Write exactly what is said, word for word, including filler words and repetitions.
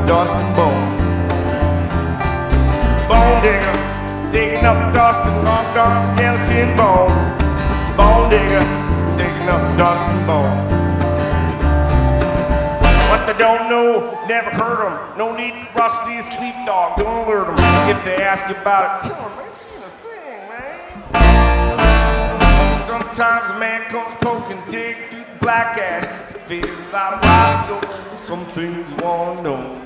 dust and bone. Bone digger, digging up dust and long gone skeleton bone. Bone digger, digging up dust and bone. What they don't know, never heard them. No need to rusty sleep dog, don't alert them. If they ask you about it, tell them I ain't seen a thing, man. Sometimes a man comes poking, dig through the black ash. Feels about a while ago, some things you wanna know.